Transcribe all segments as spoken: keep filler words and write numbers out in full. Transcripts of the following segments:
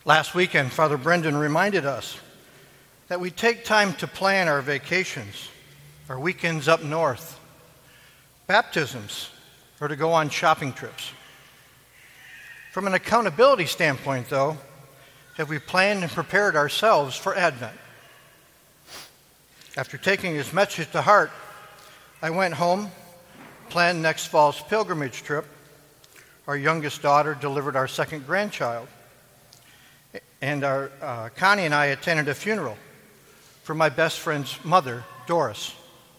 Last weekend, Father Brendan reminded us that we take time to plan our vacations, our weekends up north, baptisms, or to go on shopping trips. From an accountability standpoint, though, have we planned and prepared ourselves for Advent? After taking his message to heart, I went home, planned next fall's pilgrimage trip. Our youngest daughter delivered our second grandchild. And our, uh, Connie and I attended a funeral for my best friend's mother, Doris.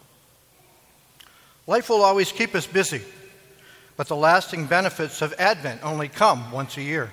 Life will always keep us busy, but the lasting benefits of Advent only come once a year.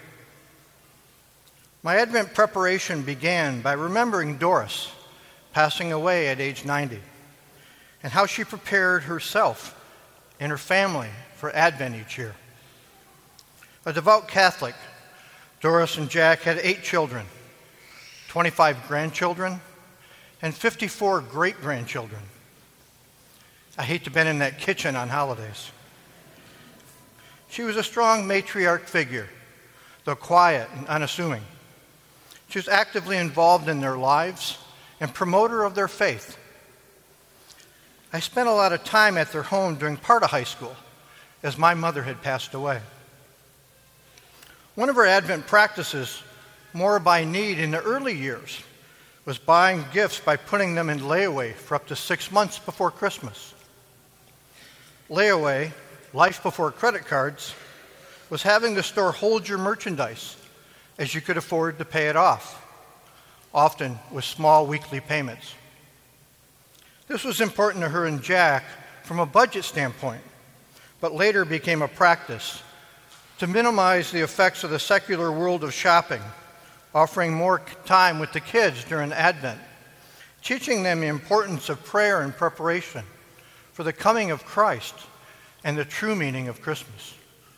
My Advent preparation began by remembering Doris passing away at age ninety, and how she prepared herself and her family for Advent each year. A devout Catholic, Doris and Jack had eight children, twenty-five grandchildren, and fifty-four great-grandchildren. I hate to have been in that kitchen on holidays. She was a strong matriarch figure, though quiet and unassuming. She was actively involved in their lives and promoter of their faith. I spent a lot of time at their home during part of high school, as my mother had passed away. One of her Advent practices, more by need in the early years, was buying gifts by putting them in layaway for up to six months before Christmas. Layaway, life before credit cards, was having the store hold your merchandise as you could afford to pay it off, often with small weekly payments. This was important to her and Jack from a budget standpoint, but later became a practice to minimize the effects of the secular world of shopping, offering more time with the kids during Advent, teaching them the importance of prayer and preparation for the coming of Christ and the true meaning of Christmas.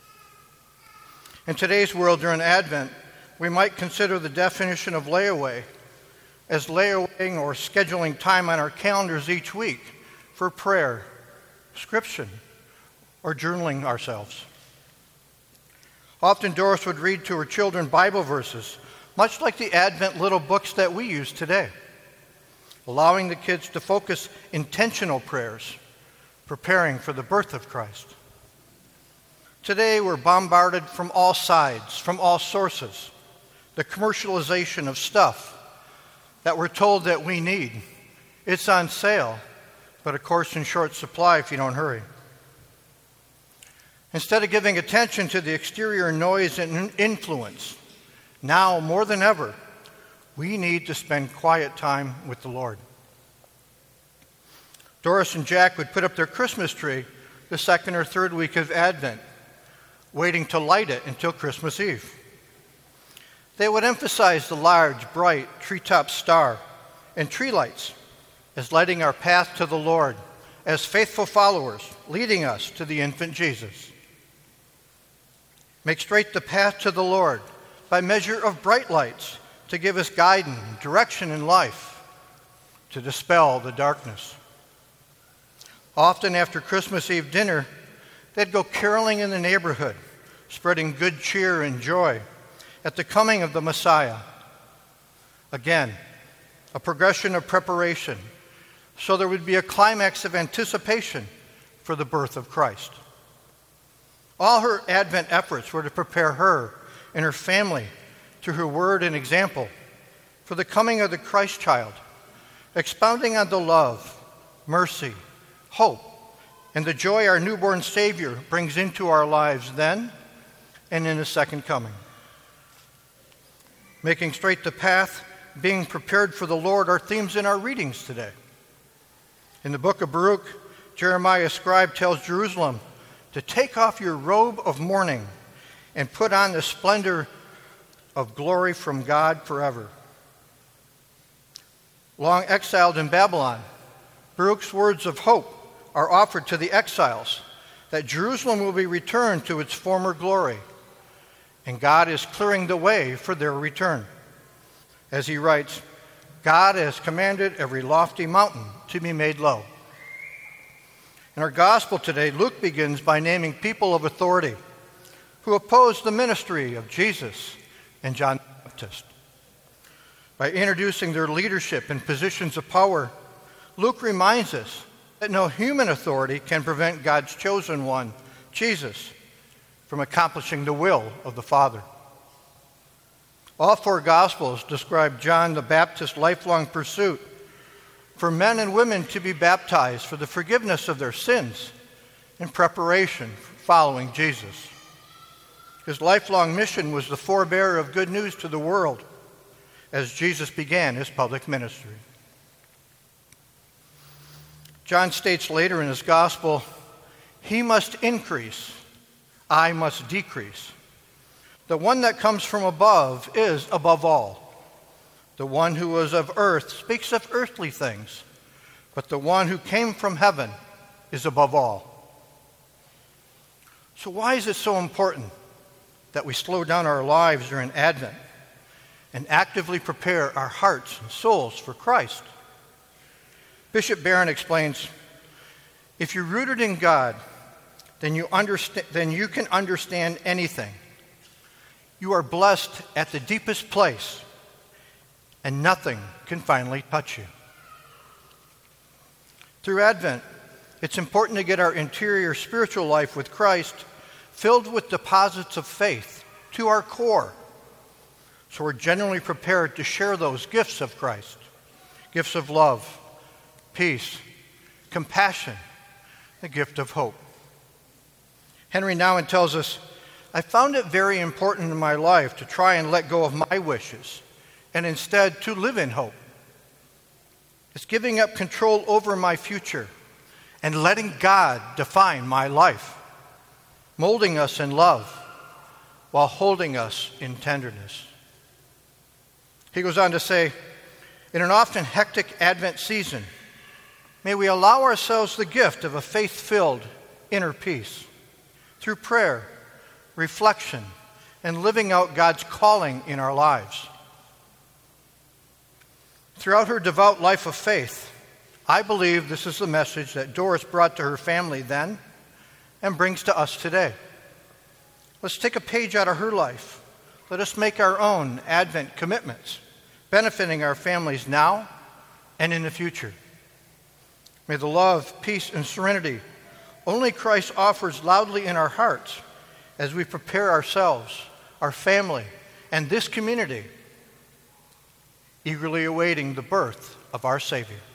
In today's world during Advent, we might consider the definition of layaway as layawaying or scheduling time on our calendars each week for prayer, scripture, or journaling ourselves. Often Doris would read to her children Bible verses, much like the Advent little books that we use today, allowing the kids to focus intentional prayers, preparing for the birth of Christ. Today we're bombarded from all sides, from all sources, the commercialization of stuff that we're told that we need. It's on sale, but of course in short supply if you don't hurry. Instead of giving attention to the exterior noise and influence, now more than ever, we need to spend quiet time with the Lord. Doris and Jack would put up their Christmas tree the second or third week of Advent, waiting to light it until Christmas Eve. They would emphasize the large, bright treetop star and tree lights as lighting our path to the Lord as faithful followers, leading us to the infant Jesus. Make straight the path to the Lord by measure of bright lights to give us guidance, direction in life, to dispel the darkness. Often after Christmas Eve dinner, they'd go caroling in the neighborhood, spreading good cheer and joy at the coming of the Messiah. Again, a progression of preparation, so there would be a climax of anticipation for the birth of Christ. All her Advent efforts were to prepare her and her family through her word and example for the coming of the Christ child, expounding on the love, mercy, hope, and the joy our newborn Savior brings into our lives then and in His second coming. Making straight the path, being prepared for the Lord are themes in our readings today. In the book of Baruch, Jeremiah scribe tells Jerusalem to take off your robe of mourning and put on the splendor of glory from God forever. Long exiled in Babylon, Baruch's words of hope are offered to the exiles that Jerusalem will be returned to its former glory, and God is clearing the way for their return. As he writes, God has commanded every lofty mountain to be made low. In our gospel today, Luke begins by naming people of authority who opposed the ministry of Jesus and John the Baptist. By introducing their leadership and positions of power, Luke reminds us that no human authority can prevent God's chosen one, Jesus, from accomplishing the will of the Father. All four Gospels describe John the Baptist's lifelong pursuit for men and women to be baptized for the forgiveness of their sins in preparation for following Jesus. His lifelong mission was the forebearer of good news to the world as Jesus began his public ministry. John states later in his Gospel, "He must increase, I must decrease. The one that comes from above is above all. The one who is of earth speaks of earthly things, but the one who came from heaven is above all." So why is it so important that we slow down our lives during Advent and actively prepare our hearts and souls for Christ? Bishop Barron explains, "If you're rooted in God, then you, understand, then you can understand anything. You are blessed at the deepest place, and nothing can finally touch you." Through Advent, it's important to get our interior spiritual life with Christ filled with deposits of faith to our core, so we're genuinely prepared to share those gifts of Christ, gifts of love, peace, compassion, the gift of hope. Henry Nouwen tells us, "I found it very important in my life to try and let go of my wishes and instead to live in hope. It's giving up control over my future and letting God define my life, molding us in love while holding us in tenderness." He goes on to say, "In an often hectic Advent season, may we allow ourselves the gift of a faith-filled inner peace through prayer, reflection, and living out God's calling in our lives." Throughout her devout life of faith, I believe this is the message that Doris brought to her family then and brings to us today. Let's take a page out of her life. Let us make our own Advent commitments, benefiting our families now and in the future. May the love, peace, and serenity only Christ offers loudly in our hearts as we prepare ourselves, our family, and this community, eagerly awaiting the birth of our Savior.